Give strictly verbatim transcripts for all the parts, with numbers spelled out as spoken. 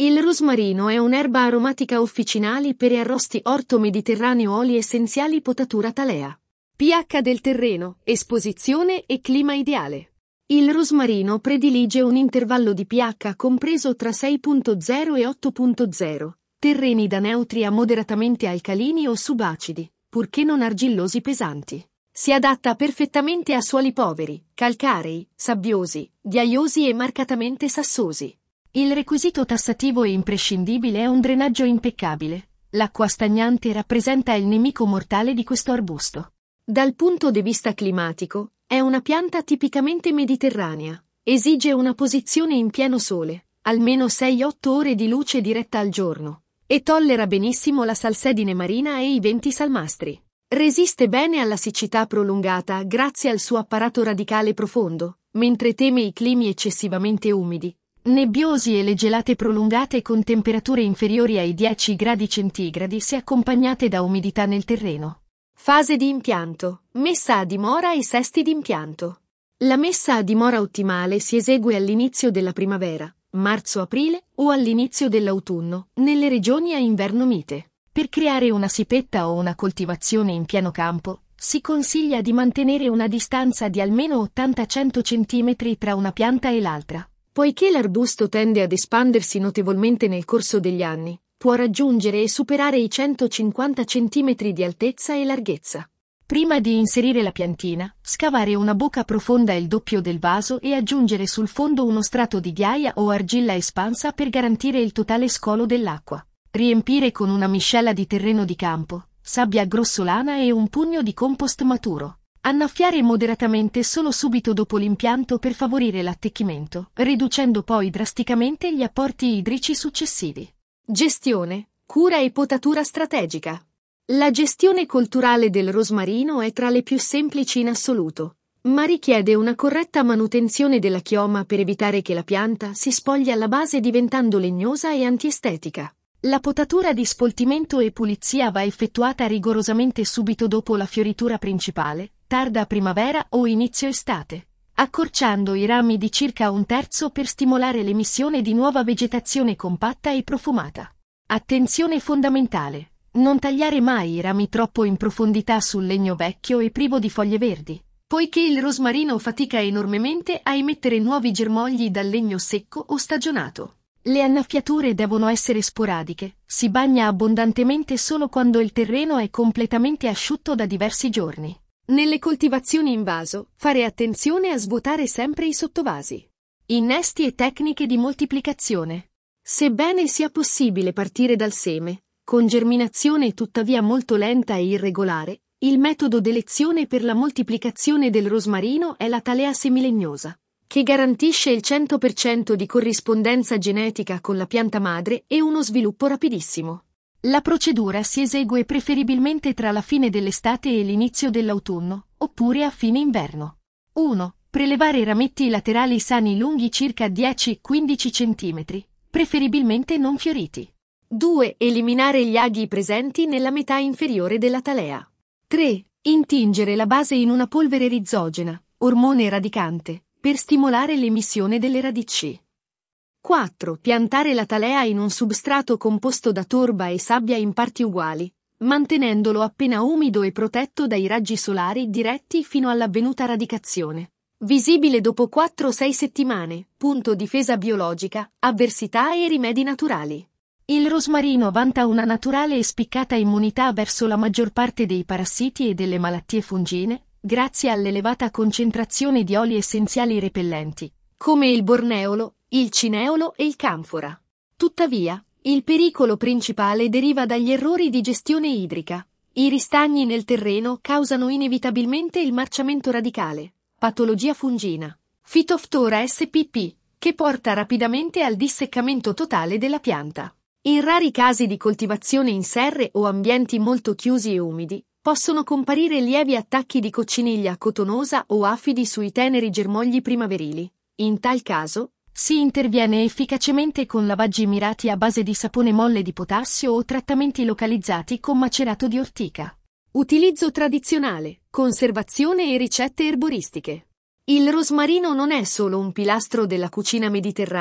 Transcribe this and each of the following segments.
Il rosmarino è un'erba aromatica officinali per arrosti orto mediterraneo, oli essenziali, potatura talea. pH del terreno, esposizione e clima ideale. Il rosmarino predilige un intervallo di pH compreso tra sei virgola zero e otto virgola zero, terreni da neutri a moderatamente alcalini o subacidi, purché non argillosi pesanti. Si adatta perfettamente a suoli poveri, calcarei, sabbiosi, ghiaiosi e marcatamente sassosi. Il requisito tassativo e imprescindibile è un drenaggio impeccabile. L'acqua stagnante rappresenta il nemico mortale di questo arbusto. Dal punto di vista climatico, è una pianta tipicamente mediterranea. Esige una posizione in pieno sole, almeno sei otto ore di luce diretta al giorno, e tollera benissimo la salsedine marina e i venti salmastri. Resiste bene alla siccità prolungata grazie al suo apparato radicale profondo, mentre teme i climi eccessivamente umidi, nebbiosi e le gelate prolungate con temperature inferiori ai dieci gradi centigradi se accompagnate da umidità nel terreno. Fase di impianto, messa a dimora e sesti d'impianto. La messa a dimora ottimale si esegue all'inizio della primavera, marzo-aprile, o all'inizio dell'autunno, nelle regioni a inverno mite. Per creare una sipetta o una coltivazione in pieno campo, si consiglia di mantenere una distanza di almeno ottanta cento centimetri tra una pianta e l'altra. Poiché l'arbusto tende ad espandersi notevolmente nel corso degli anni, può raggiungere e superare i centocinquanta centimetri di altezza e larghezza. Prima di inserire la piantina, scavare una buca profonda il doppio del vaso e aggiungere sul fondo uno strato di ghiaia o argilla espansa per garantire il totale scolo dell'acqua. Riempire con una miscela di terreno di campo, sabbia grossolana e un pugno di compost maturo. Annaffiare moderatamente solo subito dopo l'impianto per favorire l'attecchimento, riducendo poi drasticamente gli apporti idrici successivi. Gestione, cura e potatura strategica. La gestione colturale del rosmarino è tra le più semplici in assoluto, ma richiede una corretta manutenzione della chioma per evitare che la pianta si spogli alla base diventando legnosa e antiestetica. La potatura di spoltimento e pulizia va effettuata rigorosamente subito dopo la fioritura principale, tarda primavera o inizio estate, accorciando i rami di circa un terzo per stimolare l'emissione di nuova vegetazione compatta e profumata. Attenzione fondamentale: non tagliare mai i rami troppo in profondità sul legno vecchio e privo di foglie verdi, poiché il rosmarino fatica enormemente a emettere nuovi germogli dal legno secco o stagionato. Le annaffiature devono essere sporadiche, si bagna abbondantemente solo quando il terreno è completamente asciutto da diversi giorni. Nelle coltivazioni in vaso, fare attenzione a svuotare sempre i sottovasi. Innesti e tecniche di moltiplicazione. Sebbene sia possibile partire dal seme, con germinazione tuttavia molto lenta e irregolare, il metodo d'elezione per la moltiplicazione del rosmarino è la talea semilegnosa, che garantisce il cento per cento di corrispondenza genetica con la pianta madre e uno sviluppo rapidissimo. La procedura si esegue preferibilmente tra la fine dell'estate e l'inizio dell'autunno, oppure a fine inverno. uno. Prelevare i rametti laterali sani lunghi circa dieci quindici centimetri, preferibilmente non fioriti. due. Eliminare gli aghi presenti nella metà inferiore della talea. tre. Intingere la base in una polvere rizogena, ormone radicante, per stimolare l'emissione delle radici. quattro. Piantare la talea in un substrato composto da torba e sabbia in parti uguali, mantenendolo appena umido e protetto dai raggi solari diretti fino all'avvenuta radicazione. Visibile dopo quattro sei settimane. Punto difesa biologica, avversità e rimedi naturali. Il rosmarino vanta una naturale e spiccata immunità verso la maggior parte dei parassiti e delle malattie fungine, grazie all'elevata concentrazione di oli essenziali repellenti, come il borneolo, il cineolo e il canfora. Tuttavia, il pericolo principale deriva dagli errori di gestione idrica. I ristagni nel terreno causano inevitabilmente il marciamento radicale, patologia fungina, Phytophthora spp, che porta rapidamente al disseccamento totale della pianta. In rari casi di coltivazione in serre o ambienti molto chiusi e umidi, possono comparire lievi attacchi di cocciniglia cotonosa o afidi sui teneri germogli primaverili. In tal caso, si interviene efficacemente con lavaggi mirati a base di sapone molle di potassio o trattamenti localizzati con macerato di ortica. Utilizzo tradizionale, conservazione e ricette erboristiche. Il rosmarino non è solo un pilastro della cucina mediterranea,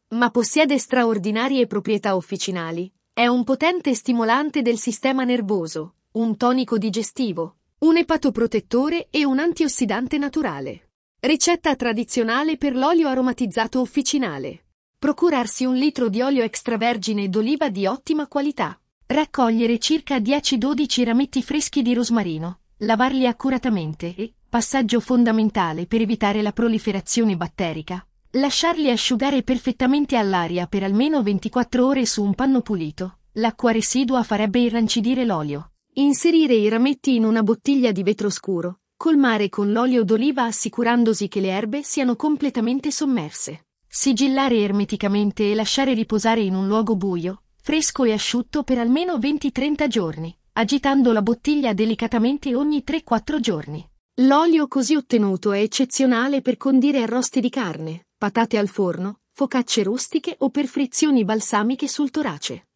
ma possiede straordinarie proprietà officinali. È un potente stimolante del sistema nervoso, un tonico digestivo, un epatoprotettore e un antiossidante naturale. Ricetta tradizionale per l'olio aromatizzato officinale. Procurarsi un litro di olio extravergine d'oliva di ottima qualità. Raccogliere circa dieci dodici rametti freschi di rosmarino, lavarli accuratamente e, passaggio fondamentale per evitare la proliferazione batterica, lasciarli asciugare perfettamente all'aria per almeno ventiquattro ore su un panno pulito. L'acqua residua farebbe irrancidire l'olio. Inserire i rametti in una bottiglia di vetro scuro, colmare con l'olio d'oliva assicurandosi che le erbe siano completamente sommerse. Sigillare ermeticamente e lasciare riposare in un luogo buio, fresco e asciutto per almeno venti trenta giorni, agitando la bottiglia delicatamente ogni tre quattro giorni. L'olio così ottenuto è eccezionale per condire arrosti di carne, patate al forno, focacce rustiche o per frizioni balsamiche sul torace.